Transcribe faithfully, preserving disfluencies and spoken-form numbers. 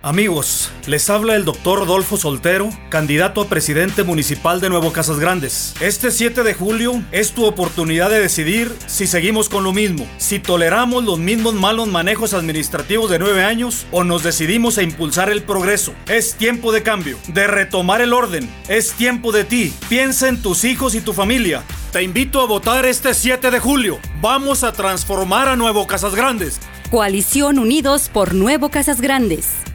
Amigos, les habla el doctor Rodolfo Soltero, candidato a presidente municipal de Nuevo Casas Grandes. Este siete de julio es tu oportunidad de decidir si seguimos con lo mismo, si toleramos los mismos malos manejos administrativos de nueve años o nos decidimos a impulsar el progreso. Es tiempo de cambio, de retomar el orden. Es tiempo de ti. Piensa en tus hijos y tu familia. Te invito a votar este siete de julio. Vamos a transformar a Nuevo Casas Grandes. Coalición Unidos por Nuevo Casas Grandes.